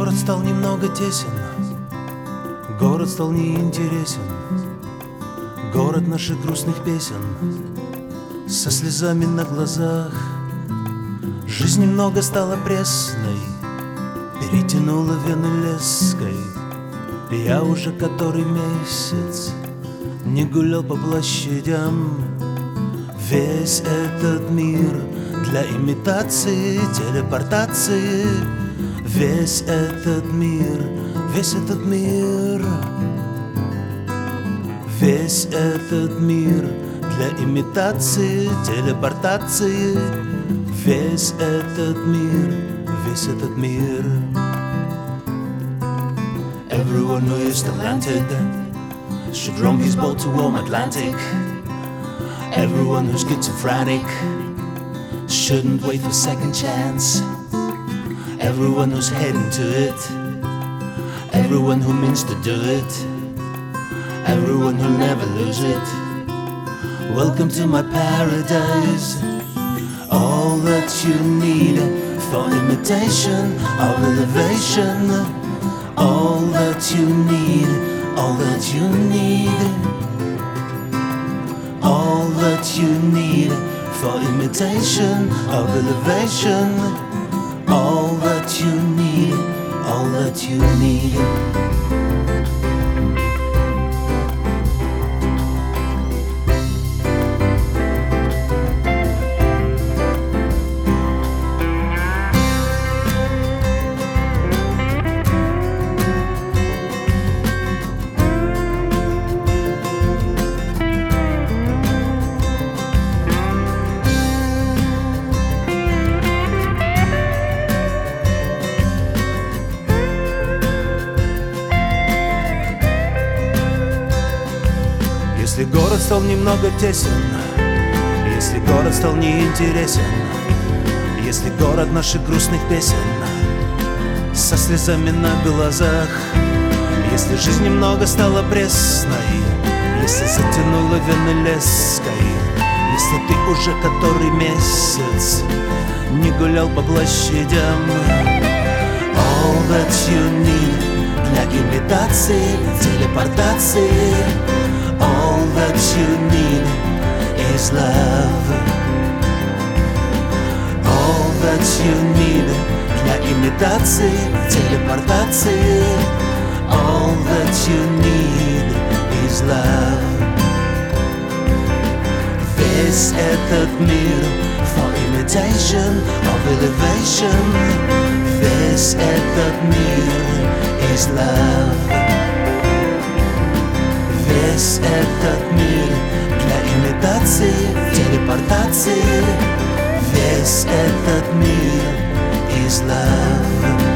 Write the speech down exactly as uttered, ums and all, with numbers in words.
Город стал немного тесен, город стал неинтересен, город наших грустных песен, со слезами на глазах. Жизнь немного стала пресной, перетянула вены леской. Я уже который месяц не гулял по площадям. Весь этот мир для имитации, телепортации. Весь этот мир, весь этот мир, весь этот мир для имитации, телепортации. Весь этот мир, весь этот мир. Everyone who is talented should roam his boat to warm Atlantic. Everyone who's schizophrenic shouldn't wait for second chance. Everyone who's heading to it, everyone who means to do it, everyone who'll never lose it. Welcome to my paradise. All that you need for imitation of elevation. All that you need, all that you need, all that you need for imitation of elevation. All that you need, all that you need. Если город стал немного тесен, если город стал неинтересен, если город наших грустных песен, со слезами на глазах, если жизнь немного стала пресной, если затянула вены леской, если ты уже который месяц не гулял по площадям. All that you need для имитации, телепортации. All that you need is love. All that you need для имитации, телепортации. All that you need is love. Весь этот мир for imitation of elevation. Весь этот мир is love. Весь этот мир для имитации, телепортации. Весь этот мир is love.